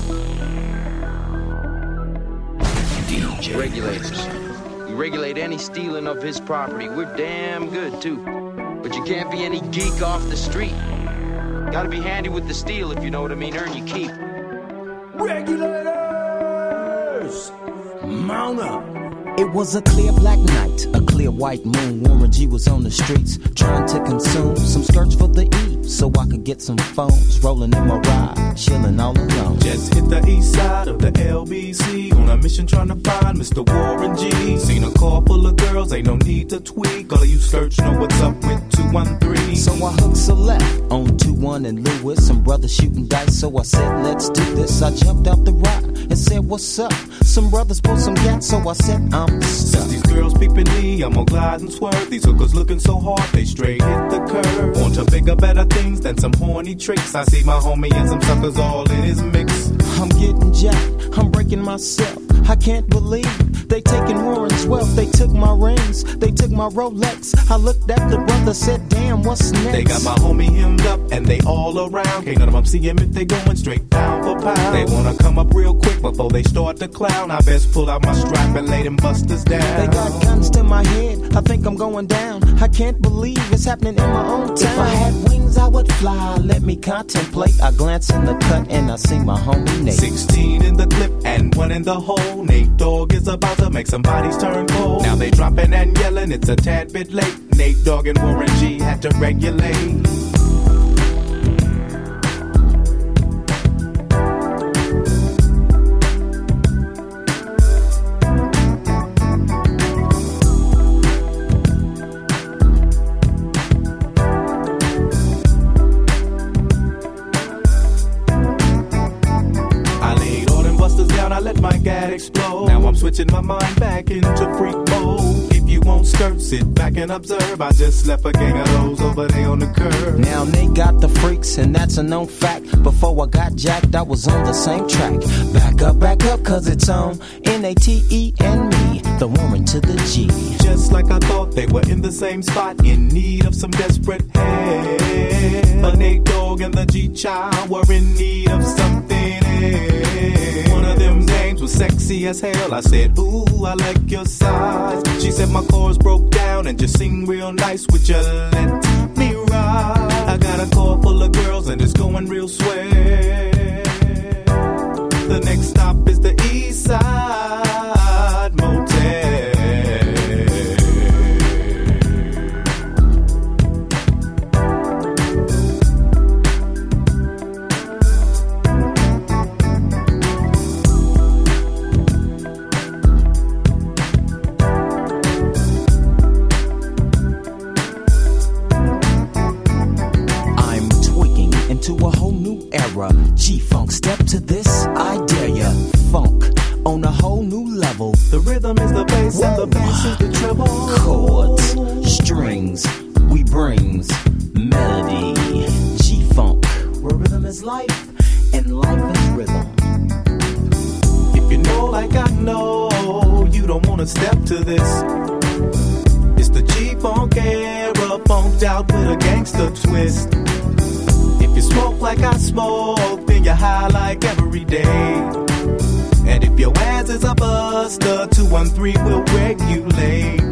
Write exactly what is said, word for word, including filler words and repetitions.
Regulators. We regulate any stealing of his property. We're damn good, too. But you can't be any geek off the street. Gotta be handy with the steel, if you know what I mean. Earn your keep. Regulators! Mount up! It was a clear black night, a clear white moon. Warren G was on the streets, trying to consume some skirts for the E, so I could get some phones. Rolling in my ride, chilling all alone. Just hit the east side of the L B C, on a mission trying to find Mister Warren G. Seen a car full of girls, ain't no need to tweak. All of you search know what's up with two one three. So I hooked select on two one and Lewis. Some brothers shooting dice, so I said, let's do this. I jumped out the ride and said, what's up? Some brothers pulled some gas, so I said, I'm Since these girls peeping me, I'm gonna glide and swerve. These hookers looking so hard, they straight hit the curve. On to bigger, better things than some horny tricks. I see my homie and some suckers all in his mix. I'm getting jacked, I'm breaking myself. I can't believe they taking Warren's wealth. They took my rings, they took my Rolex. I looked at the brother, said, damn, what's next? They got my homie hemmed up and they all around. Can't none of them see him if they going straight pound for pound. They wanna come up real quick before they start to clown. I best pull out my strap and lay them busters down. They got guns to my head, I think I'm going down. I can't believe it's happening in my own town. If I had wings, I would fly, let me contemplate. I glance in the cut and I see my homie Nate. Sixteen in the clip and one in the hole. Nate Dogg is about to make some bodies turn cold. Now they dropping and yelling, it's a tad bit late. Nate Dogg and Warren G had to regulate. Explode. Now I'm switching my mind back into freak mode. If you won't skirt, sit back and observe. I just left a gang of those over there on the curb. Now they got the freaks and that's a known fact. Before I got jacked, I was on the same track. Back up, back up, cause it's on N A T E and me, the woman to the G. Just like I thought, they were in the same spot, in need of some desperate help. But Nate Dogg and the G-Child were in need of something else. One of them names was sexy as hell. I said, ooh, I like your size. She said my chords broke down and just sing real nice. Would you let me ride? I got a car full of girls and it's going real swell. The next stop is the East Side Motel. To a whole new era, G-Funk, step to this, I dare ya. Funk on a whole new level. The rhythm is the bass and the bass is the treble. Chords, strings, we brings melody. G-Funk, where rhythm is life and life is rhythm. If you know like I know, you don't wanna step to this. It's the G-Funk era, funked out with a gangster twist. If you smoke like I smoke, then you're high like every day. And if your ass is a buster, two one three will regulate.